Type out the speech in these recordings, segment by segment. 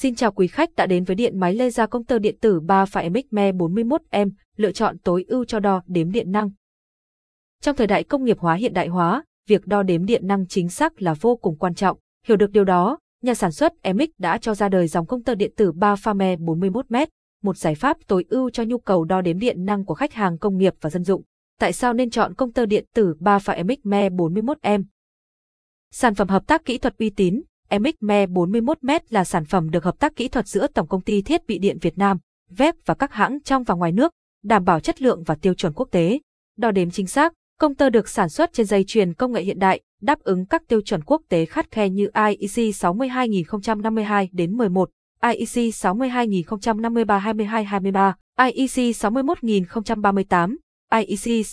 Xin chào quý khách đã đến với điện máy laser công tơ điện tử 3 pha MXME 41M, lựa chọn tối ưu cho đo đếm điện năng. Trong thời đại công nghiệp hóa hiện đại hóa, việc đo đếm điện năng chính xác là vô cùng quan trọng. Hiểu được điều đó, nhà sản xuất MX đã cho ra đời dòng công tơ điện tử 3 pha ME 41M, một giải pháp tối ưu cho nhu cầu đo đếm điện năng của khách hàng công nghiệp và dân dụng. Tại sao nên chọn công tơ điện tử 3 pha MXME 41M? Sản phẩm hợp tác kỹ thuật uy tín. MXME 41M là sản phẩm được hợp tác kỹ thuật giữa Tổng công ty Thiết bị điện Việt Nam, VEC và các hãng trong và ngoài nước, đảm bảo chất lượng và tiêu chuẩn quốc tế. Đo đếm chính xác, công tơ được sản xuất trên dây chuyền công nghệ hiện đại, đáp ứng các tiêu chuẩn quốc tế khắt khe như IEC 62052-11, IEC 62053-22-23, IEC 61038, IEC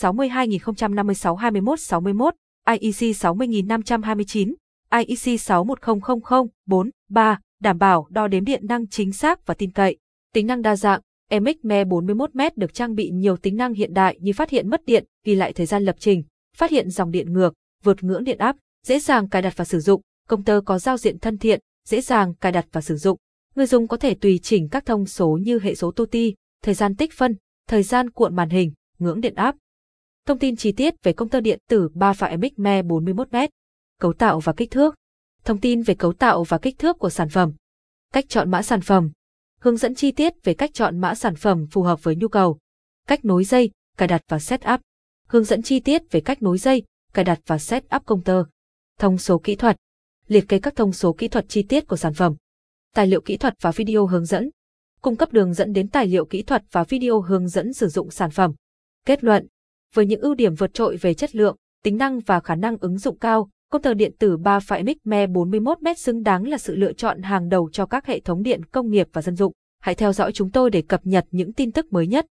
62056-21-61, IEC 60529, IEC 61000-4-3, đảm bảo đo đếm điện năng chính xác và tin cậy. Tính năng đa dạng, MXME 41M được trang bị nhiều tính năng hiện đại như phát hiện mất điện, ghi lại thời gian lập trình, phát hiện dòng điện ngược, vượt ngưỡng điện áp, dễ dàng cài đặt và sử dụng. Công tơ có giao diện thân thiện, dễ dàng cài đặt và sử dụng. Người dùng có thể tùy chỉnh các thông số như hệ số TOTI, thời gian tích phân, thời gian cuộn màn hình, ngưỡng điện áp. Thông tin chi tiết về công tơ điện tử 3 pha MXME 41M. Cấu tạo và kích thước. Thông tin về cấu tạo và kích thước của sản phẩm. Cách chọn mã sản phẩm. Hướng dẫn chi tiết về cách chọn mã sản phẩm phù hợp với nhu cầu. Cách nối dây, cài đặt và setup. Hướng dẫn chi tiết về cách nối dây, cài đặt và setup công tơ. Thông số kỹ thuật. Liệt kê các thông số kỹ thuật chi tiết của sản phẩm. Tài liệu kỹ thuật và video hướng dẫn. Cung cấp đường dẫn đến tài liệu kỹ thuật và video hướng dẫn sử dụng sản phẩm. Kết luận. Với những ưu điểm vượt trội về chất lượng, tính năng và khả năng ứng dụng cao, công tơ điện tử 3 pha MXME 41M xứng đáng là sự lựa chọn hàng đầu cho các hệ thống điện công nghiệp và dân dụng. Hãy theo dõi chúng tôi để cập nhật những tin tức mới nhất.